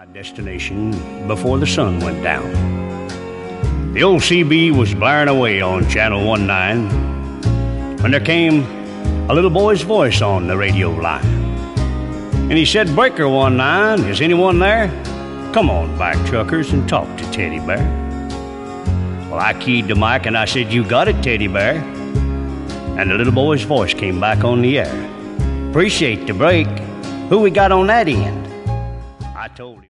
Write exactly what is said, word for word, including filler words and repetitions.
Destination before the sun went down. The old C B was blaring away on Channel one nine when there came a little boy's voice on the radio line. And he said, "Breaker one nine, is anyone there? Come on back, truckers, and talk to Teddy Bear." Well, I keyed the mic and I said, "You got it, Teddy Bear." And the little boy's voice came back on the air. "Appreciate the break. Who we got on that end?" I told him.